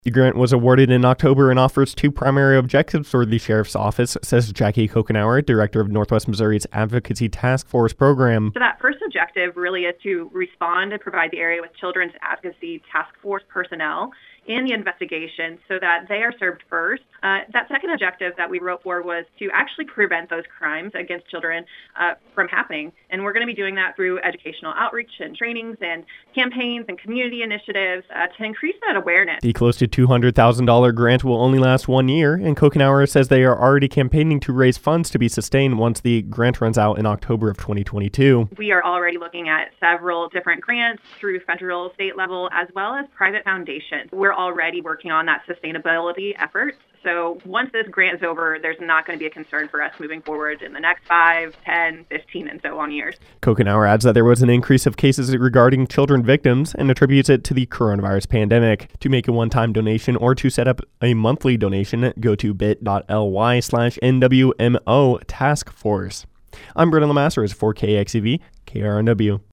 The grant was awarded in October and offers two primary objectives for the Sheriff's Office, says Jackie Kokenauer, Director of Northwest Missouri's Advocacy Task Force program. So that first objective really is to respond and provide the area with Children's Advocacy Task Force personnel in the investigation so that they are served first. That second objective that we wrote for was to actually prevent those crimes against children from happening. And we're going to be doing that through educational outreach and trainings and campaigns and community initiatives to increase that awareness. The close to $200,000 grant will only last 1 year, and Kokenauer says they are already campaigning to raise funds to be sustained once the grant runs out in October of 2022. We are already looking at several different grants through federal, state level, as well as private foundations. We're already working on that sustainability effort. So once this grant is over, there's not going to be a concern for us moving forward in the next 5, 10, 15, and so on years. Kokenauer adds that there was an increase of cases regarding children victims and attributes it to the coronavirus pandemic. To make a one-time donation or to set up a monthly donation, go to bit.ly/NWMO Task Force. I'm Brendan Lamasser for KXEV, KRNW.